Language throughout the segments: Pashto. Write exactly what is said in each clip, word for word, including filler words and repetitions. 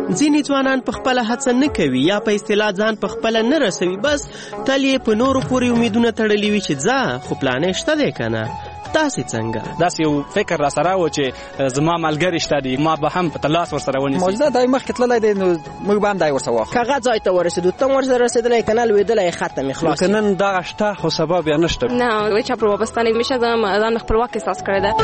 ځینې ځوانان په خپله هڅه نه کوي یا په اصطلاح ځان په خپله نه رسوي، بس تل یې په نورو پورې امیدونه تړلي وي چې ځه خو پلانې شته دی که نه. تاسې څنګه؟ داسې یو فکر را سره و چې زما ملګري شته دي، ما به هم په تلاس ورسره ونیسي. موجوده دی مخکې تللی دی نو موږ به هم دی ورسره واخلو. که هغه ځای ته ورسېدو ته هم ورسره رسېدلی که نه لوېدلی ختم یې خلاص. که نن دغه شته خو سبا بیا نشته. نه چا پر وابستاني میشه ځان خپلواک احساس کړی ده.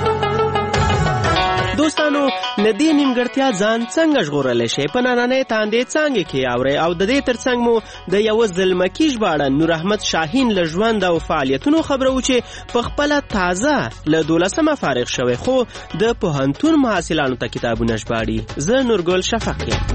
دوستانو له دې نیمګړتیا ځان څنګه ژغورلی شئ؟ په نننۍ تاندې څانګې کې اورئ او د دې تر څنګ مو د یوه زلمکي ژباړن نور احمد شاهین له ژوند او فعالیتونو خبرو چې په خپله تازه له دولسمه فارغ شوی خو د پوهنتون محصلانو ته کتابونه ژباړي. زه نورګل شفق یم.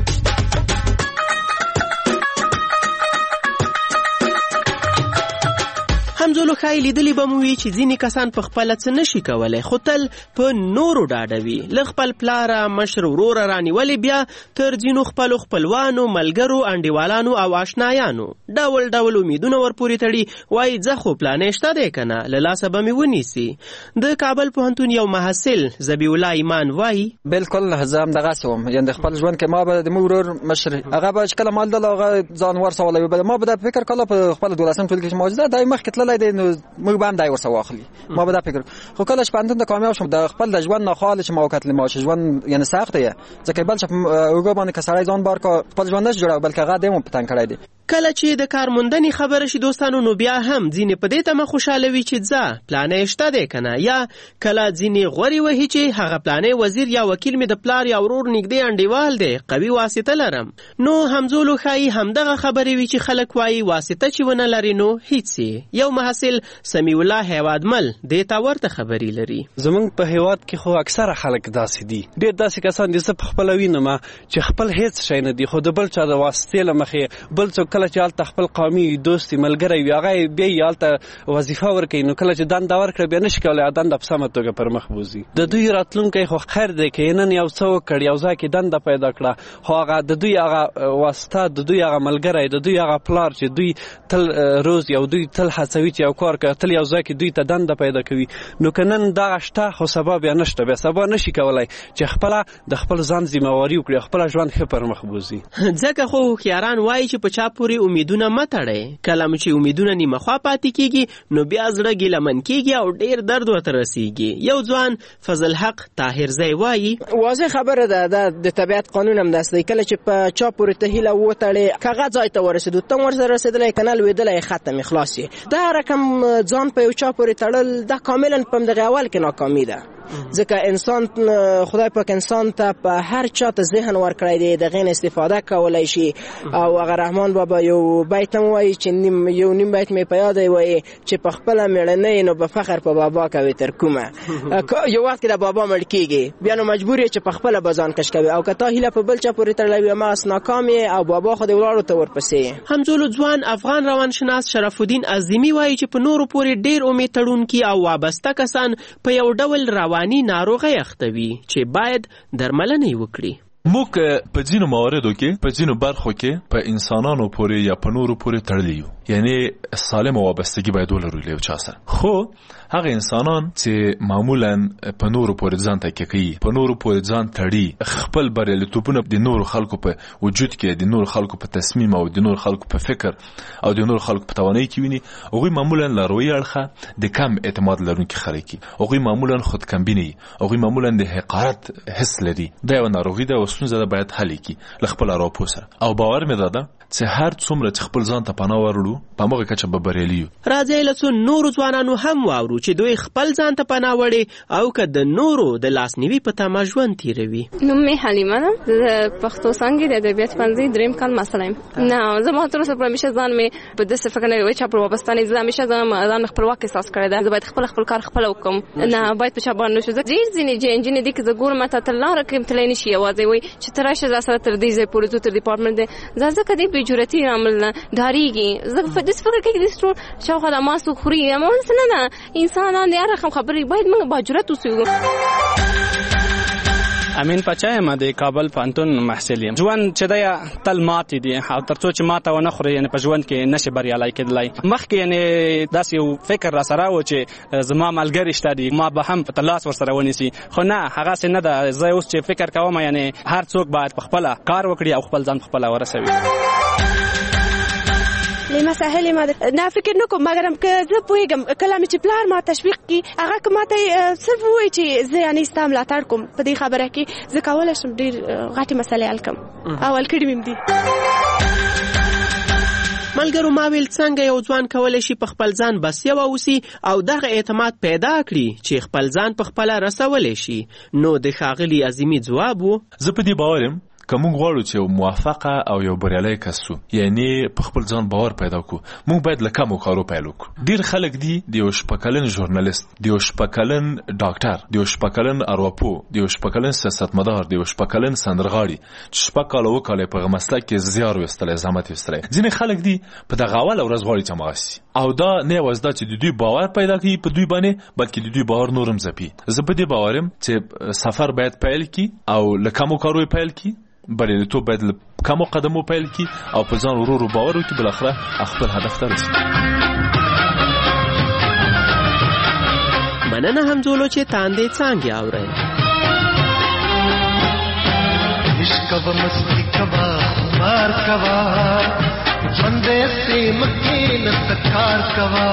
همزولو ښایي لیدلي به مو وي چې ځینې کسان په خپله څه نشي کولی خو تل په نورو ډاډوي. له خپل پلاره مشر وروره رانیولې بیا تر ځینو خپلو خپلوانو ملګرو انډیوالانو او آشنایانو ډول ډول امیدونه ورپورې تړي، وایي ځه خو پلانې شته دی که نه له لاسه به مې ونیسي. د کابل پوهنتون یو محصل ذبیح الله ایمان وایي بالکل زه هم دغسې وم، یعنې د خپل ژوند کې ما به د مو ورور مشر هغه به چې کله ما لیدل هغه ځان ورسولی وي، ما به دا فکر کله په خپله دولسم ټولګي کې چې موجوده دی مخکې تللی دی نو موږ به هم دی ورسره واخلي. ما به دا فکر خو کله چې پوهنتون ته کامیاب شوم د خپل د ژوند نه خاله چې ما وکتلې ما چې ژوند یعنې سخت دی، ځکه بل چې په اوږه باندې که سړی ځان بار کا خپل ژوند نشي جوړولی بلکې هغه دی مو په تنګ کړی دی. کله چې د کارموندنې خبره شي دوستانو نو بیا هم ځینې په دې تمه خوشحاله وي چې ځه پلانې شته دی که نه، یا کله ځینې غورې وهي چې هغه پلانې وزیر یا وکیل مې د پلار یا ورور نږدې انډیوال دی قوي واسطه لرم. نو همزولو ښایي همدغه خبرې وي چې خلک وایي واسطه چې ونه لري نو هیڅ یې. یو محصل سمیع الله هیوادمل دې ته ورته خبرې لري. زمونږ په هیواد کې خو اکثره خلک داسې دي، ډېر داسې کسان دي زه په خپله وینم چې خپل هیڅ شی نه دي خو د بل چا د واسطې له مخې بل څوک کله چې هلته خپل قومي دوستي ملګری وي هغه بیا یې هلته وظیفه ورکوي، نو کله چې دنده ورکړه بیا نشي کولی دنده په سمه توګه پر مخ بوځي. د دوی راتلونکی خو خیر دی که یې نن یو څه وکړ یو ځای کې دنده پیدا کړه خو هغه د دوی هغه واسطه د دوی هغه ملګری د دوی هغه پلار چې دوی تل روز یو دوی تل هڅوي چې یو کار کوي تل یو ځای کې دوی ته دنده پیدا کوي، نو که نن دغه شته خو سبا بیا نشته، بیا سبا نشي کولی چې خپله د خپل ځان ذمهواري وکړي خپله ژوند ښه پر مخ بوځي. ځکه خو هوښیاران وایي چې په چا پورې امیدونه مه تړئ، کله چې امیدونه نیمه خوا پاتې کېږي نو بیا زړه ګیلمن کېږي او ډېر درد ورته رسېږي. یو ځوان فضل حق طاهرزی وایي واضح خبره ده د طبیعت قانون هم داسې دی، کله چې په چا پورې ته هیله وتړې که هغه ځای ته ورسېدو ته هم ورسره رسېدلی که نه لوېدلی ختم یې خلاص یې. دا رقم ځان په یو چا پورې تړل دا کاملا په همدغه اول کې ناکامي ده، ځکه انسان خدای پاک انسان ته په هر چا ته ذهن ورکړی دی د هغې نه استفاده کولی شي. او هغه رحمان بابا یو بیت هم وایي چې نیم یو نیم بیت مې په یاد دی وایي چې په خپله مېړنۍ نو به فخر په بابا کوي تر کومه. یو وخت کې د بابا مړ کېږي بیا نو مجبور یې چې په خپله به ځان کش کوي، او که تا هیله په بل چا پورې تړلی وي هماغسې ناکام یې او بابا خو دې ولاړو ته ورپسې. همزولو ځوان افغان روانشناس شرف الدین عظیمي وایي چې په نورو پورې ډېر امید تړونکي او وابسته کسان په یو ډول رواني ناروغۍ اختوي چې باید درملنه یې وکړي. موږ په ځینو مواردو کې په ځینو برخو کې په انسانانو پورې یا په نورو پورې تړلي یو، یعنی سالمه وابستګي باید ولرو له یو چا سره، خو هغه انسانان چې معمولا په نورو پورې ځان تکیه کوي په نورو پورې ځان تړي خپل بریالیتوبونه د نورو خلکو په وجود کې د نورو خلکو په تصمیم او د نورو خلکو په فکر او د نورو خلکو په توانایي کې ویني، هغوی معمولا له رویې اړخه د کم اعتماد لرونکي خلک دي، هغوی معمولا خودکمبینه دي، هغوی معمولا د حقارت حس لري. دا یوه ناروغي ده او ستونزه ده باید حل کړي له خپله راپو سره. او باور مې دا ده چې هر څومره چې خپل ځان ته پناه وروړو په همغه کچه به بریالي یو. راځئ له څو نورو ځوانانو هم واورو چې دوی خپل ځان ته پناه وړي او که د نورو د لاسنیوي په تمه ژوند تېروي. نوم مې حلیمه ده، د پښتو څانګې د ادبیات پوهنځي دریم کال محصله یم. نه زما تر اوسه پورې همیشه ځان مې په داسې فکر نه وی چې پر وابستاني زه همیشه ځان خپلواک احساس کړی ده، زه باید خپل خپل کار خپله وکړم، نه باید په چا باندې نشو. ډېر ځینې نجونې دي که زه ګورم ماته ته لاره کې تللی نه شي یوازې وایي چې ته راشه زه سره تر دې ځای پورې ځو تر ډیپارټمنټ دی زه ځکه دې بې جرأتي عمل نه ډارېږي. زه په داسې فکر کې داسې ټول شاوخوا د ماسو خوري اما ولسه نه ده انسانان د هر رقم خبرې باید موږ با جرأت اوسو. امین پچا یم د کابل پوهنتون محصل یم. ژوند چې دی تل ماتې دي او تر څو چې ماته ونه خوري یعنې په ژوند کې نشي بریالی کېدلی. مخکې یعنې داسې یو فکر را سره و چې زما ملګري شته دي ما به هم په لاس ورسره ونیسي، خو نه هغسې نه ده. زه اوس چې فکر کوم یعنې هر څوک باید په خپله کار وکړي او خپل ځان په خپله ورسوي. لیما ساحل ما نه فکر نه کوم، مګر که زه پوهېږم کله مې چې پلار ما تشویق کړي هغه که ما ته صرف ووایي چې زه یعنې ستا ملاتړ کوم په دې خبره کې، زه کولی شم ډېر غټې مسلې حل کړم او حل کړي مې هم دي. ملګرو ما ویل څنګه یو ځوان کولی شي په خپل ځان بسیا واوسي او دغه اعتماد پیدا کړي چې خپل ځان په خپله رسولی شي. نو د ښاغلي عظیمي ځواب و زه په دې باور یم که موږ غواړو چې یو موفقه او یو بریالی کس شو، یعنی په خپل ځان باور پیدا کړو، موږ باید له کمو کارو پیل وکړو. ډېر خلک دي د یو شپږ کلن ژورنالیست، د یو شپږ کلن ډاکټر، د یو شپږ کلن ارواپوه، د یو شپږ کلن سیاستمدار، د یو شپږ کلن سندرغاړي چې شپږ کاله اووه کاله یې په هغه مسلک کې زیار ویستلی، زحمت ویستلی. ځینې خلک دي په دغه اوله ورځ غواړي چې همغه شي، او دا نه یوازې دا چې د دوی باور پیدا کوي په دوی باندې، بلکې د دوی باور نور هم ځپي. زه په دې باور یم چې سفر باید پیل کړي او له کمو کارو یې پیل کړي، بریالیتوب باید له کمو قدمو پیل کړي او په ځان ورو ورو باور وکړي، بالاخره خپل هدف ته رسېږي. مننه همزولو چې تاندې څانګې اورئ. عشق و مستی کوا مار کوا ژوندې سې مکې نستکار کوا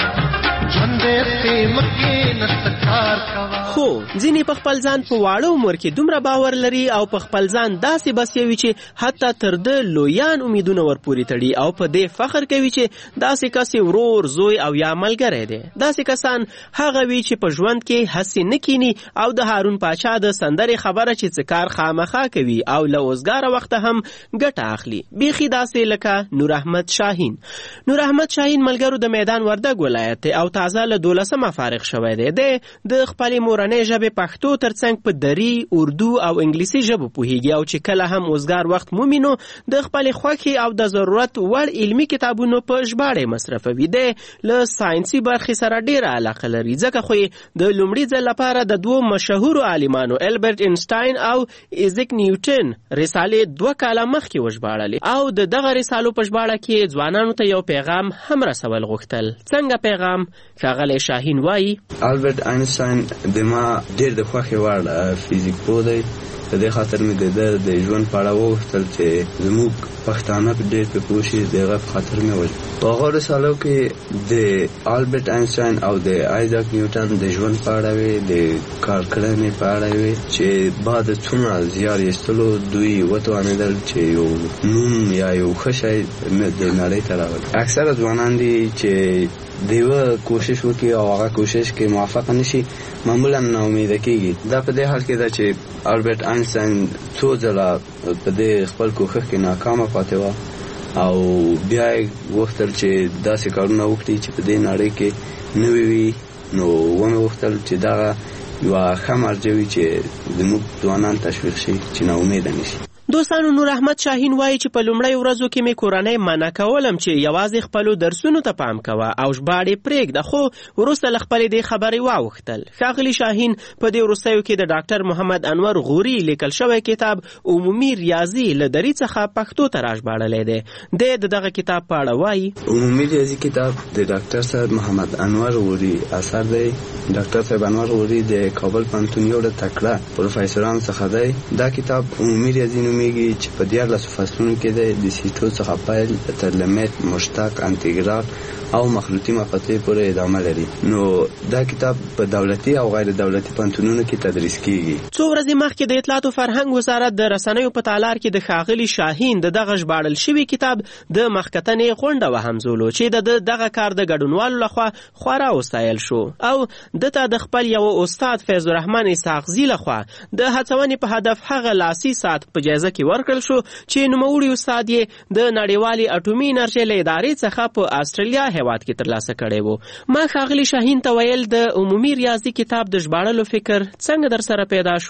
ژوندې سې مکې نستکار کوا. خو ځینې په خپل ځان په واړه عمر کې دومره باور لري او په خپل ځان داسې بسیا وي چې حتی تر ده لویان امیدونه ورپورې تړي او په دې فخر کوي چې داسې کس ورور، زوی او یا ملګری دی. داسې کسان هغه وي چې په ژوند کې هسې نه کیني او د هارون پاچا د سندرې خبره چې څه کار خامخا کوي او له اوزګاره وخته هم ګټه اخلي. بیخي داسې لکه نور احمد شاهین. نور احمد شاهین ملګرو د میدان وردګ ولایت دی او تازه له دولسمه فارغ شوی دی. دی د خپلې مورنۍ ژبې پښتو ترڅنګ په دري، اردو او انګلیسي ژبو پوهیږي او چې کله هم اوزګار وخت مومي نو د خپلې خوښې او د ضرورت وړ علمي کتابونو په ژباړه مصرفوي. دی له ساینسي برخې سره ډېره علاقه لري، ځکه خو یې د لومړي ځل لپاره د دوو مشهورو عالمانو البرټ انشټاین او ایزیک نیوټن رسالې دوه کاله مخکې وژباړلې او د دغه رسالو په ژباړه کې ځوانانو ته یو پیغام هم رسول غوښتل. څنګه پیغام؟ ښاغلی شاهین وایي البرټ آینشټاین د ما ډېر د خوښې وړ فزیک پوه دی، په دې خاطر مې د ده د ژوند په اړه وغوښتل چې زموږ پښتانه په ډېر پرې پوه شي، د هغه په خاطر مې وویل. په هغو رسالو کې د البرټ آینشټاین او د آیزاک نیوټن د ژوند په اړه وې، د کار کړنې په اړه وې چې بعد څومره زیار ایستلو دوی وتوانېدل چې یو نوم یا یو ښه شی د نړۍ ته راوړي. اکثره ځوانان دي چې دیوه کوشش وکړي او هغه کوشش کې موفق نشي معمولا ناامیده کېږي. دا په دې حال کې ده چې البرټ آینشټاین څو ځله په دې خپل کوښښ کې ناکامه پاتې وه او بیا یې غوښتل چې داسې کارونه وکړي چې په دې نړۍ کې نوي وي. نو ومې غوښتل چې دغه یوه ښه مرجع وي چې زموږ ځوانان تشویق شي چې ناامیده نشي. دوستانو نور احمد شاهین وایي چې په لومړۍ ورځو کې مې کورنۍ منع کولم چې یوازې خپلو درسونو ته پام کوه او ژباړې پرېږده، خو وروسته له خپلې دې خبرې واوښتل. ښاغلي شاهین په دې وروستیو کې د ډاکټر محمد انور غوري لیکل شوی کتاب عمومي ریاضي له دري څخه پښتو ته راژباړلی دی. دی د دغه کتاب په اړه وایي عمومي ریاضي کتاب د ډاکټر صاحب محمد انور غوري اثر دی. ډاکټر صاحب انور غوري د کابل پوهنتون یو ډېر تکړه پروفیسورانو څخه دی. دا کتاب عمومي ریاضي میږي چې په دیارلسو فصلونو کې دی، د سیټو څخه پیل تر لیمیت، مشتق، انټیګرال او مخلوطي مقاطع پورې ادامه لري. نو دا کتاب په دولتي او غیر دولتي پوهنتونونو کې تدریس کیږي. څو ورځې مخکې د اطلاعات او فرهنګ وزارت د رسنیو په تالار کې د ښاغلي شاهین د دغه ژباړل شوي کتاب د مخکتنې غونډه وهمزولو چې د دغه کار د ګډونوالو لخوا خورا وستایل شو او دته د خپل یو استاد فیض الرحمن اسحاقزي لخوا د هڅونې په هدف هغه لاسي ساعت په جایزه کې ورکړل شو چې نوموړي استاد یې د نړیوالې اټومي انرژۍ له ادارې څخه په استرالیا هیواد کې ترلاسه کړی و. ما ښاغلي شاهین ته ویل د عمومي ریاضي کتاب د ژباړلو فکر څنګه در سره پیدا شو؟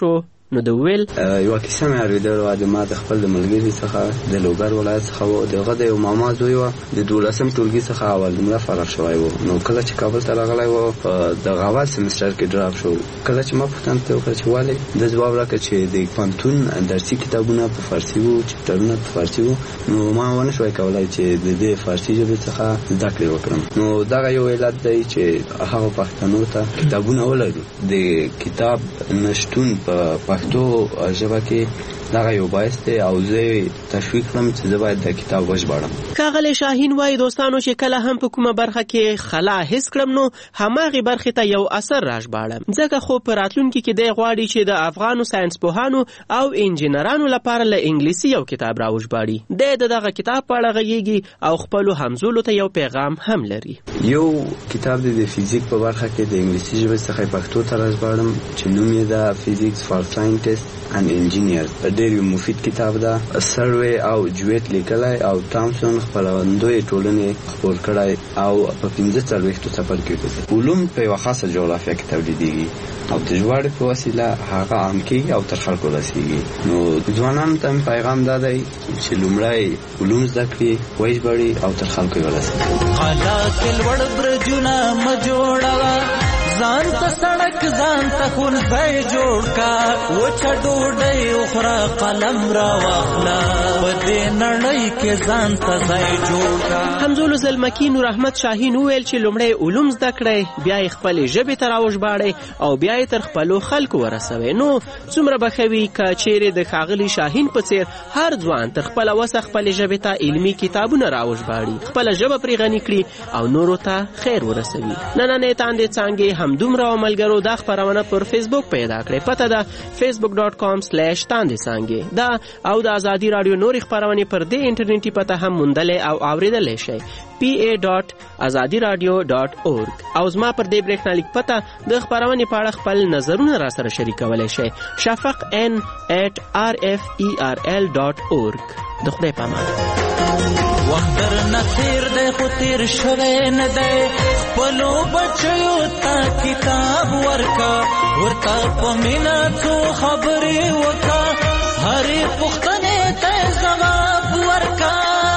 نو د ویل یو کیسه مې اورېدله د ما د خپل د ملګري څخه د لوګر ولایت څخه و دغه د یو ماما زوی و د دولسم ټولګي څخه اول نمره فارغ شوی و نو کله چې کابل ته راغلی و د اول سمستر کې ډراپ شو کله چې ما پوښتنه ترې وکړه چې ولې د ځواب راکړه چې د پوهنتون درسي کتابونه په فارسي وو چپټرونه په فارسي وو نو ما ونه شوی کولی چې د دې فارسي ژبې څخه زده کړې وکړم نو دغه یو علت دی چې هغه پښتنو ته کتابونه ولرو د کتاب نشتون په پښتو ژبه کې دغه یو باعث دی او زه تشویق کړم چې زه باید د کتاب وژباړم. ښاغلی شاهین وایي دوستانو چې کله هم په کومه برخه کې خلا حس کړم نو هماغې برخې ته یو اثر راژباړم ځکه خو په راتلونکي کې دی غواړي چې د افغانو ساینس پوهانو او انجینرانو لپاره له انګلیسي یو کتاب راوژباړي. دی د دغه کتاب په اړه غږیږي او خپلو همزولو ته یو پیغام هم لري. یو کتاب دی د فیزیک په برخه کې د انګلیسي ژبې څخه پښتو ته راژباړم چې نوم یې ده فیزیکس فار ساینټسټ اینڈ انجینیرز. ډېر یو مفید کتاب ده. سروې او جویت لیکلی او تامسون خپرندوی ټولنې خپور کړی او په پنځه څلوېښتو څپرکو کې علوم په یوه خاصه جغرافیه کې تولیدېږي او د ژباړې په وسیله هغه عام کېږي او تر خلکو رسېږي. نو ځوانانو ته مې پیغام دا دی چې لومړی علوم زده کړي وژباړي او تر خلکو یې ورسوي. قلا کې لوړ برجونه مه جوړوه ځان ته سړک ځان ته ښوونځی جوړ کا وچه ډوډۍ وخوره قلم راواخله په دې نړۍ کې ځان ته ځای جوړ کا. همزولو زلمکي نور احمد شاهین وویل چې لومړی علوم زده کړئ بیا یې خپلې ژبې ته راوژباړئ او بیا یې تر خپلو خلکو ورسوئ. نو څومره به ښه وي که چیرې د ښاغلي شاهین په څېر هر ځوان تر خپله وسه خپلې ژبې ته علمي کتابونه راوژباړي خپله ژبه پرې غني کړي او نورو ته خیر ورسوي. نننۍ تاندې څانګې همدومره او ملګرو دا خپرونه پر فیسبوک پیدا کړئ. پته ده فیسبوک ډاټ کام سلیش تاندې څانګې دا او د ازادي راډیو نورې خپرونې پر دې انټرنیټي پته هم موندلی او اورېدلی شئ پی ای ډاټ ازادي راډیو ډاټ اورګ. او زما پر دې برېښنالیک پته د خپرونې په اړه خپل نظرونه را سره شریکولی شئ شفق ان ایټ آر اف ای آر ال ډاټ اورګ. د خدای په امان. وخت درنه تېر دی خو تېر شوی نه دی خپلو بچیو ته کتاب ورکه ورته په مینه څو خبرې وکړه هرې پوښتنې ته ځواب ورکه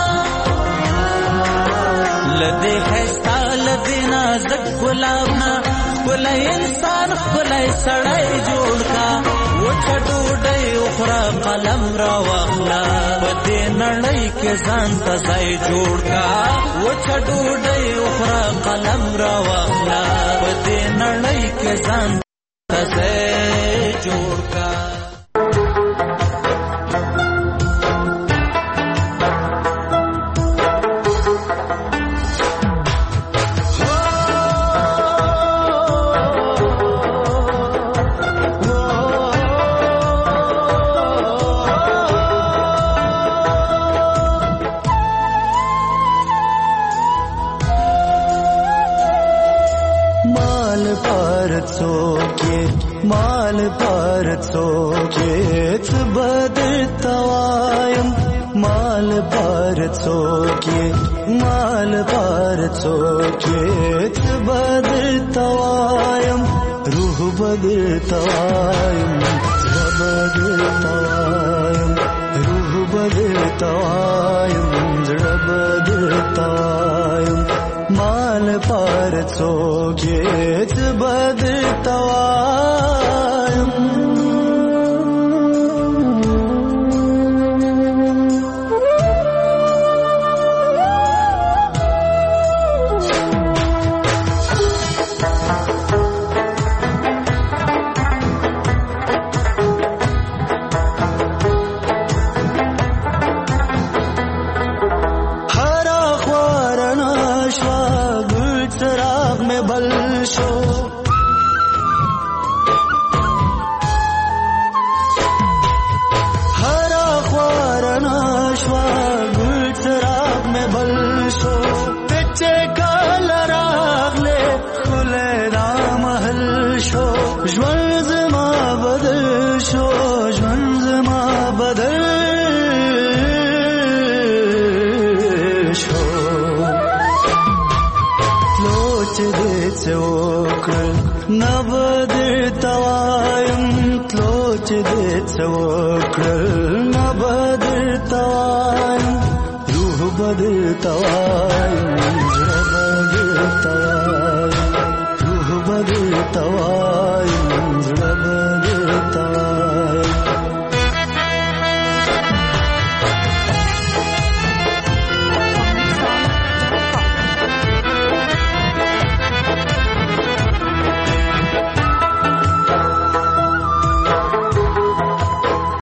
له دې ښایسته له دې نازک ګلاب نه ښکلی انسان ښکلی سړی جوړ کا وچه ډوډۍ وخوره قلم راواخله په دې نړۍ کې ځان ته ځای جوړ کا وچه ډوډۍ وخوره قلم راواخله په دې نړۍ کې ځان ته ځای جوړ کا. مال پارت سوکیت بدر توایم مال پارت سوکیت مال پارت سوکیت بدر توایم روح بدر توایم بدر توایم روح بدر توایم بدر توایم مال پارت سوکیت بدر توایم. سوکړل نه بدر توان روح بدر توان زړه بدر توان روح بدر توان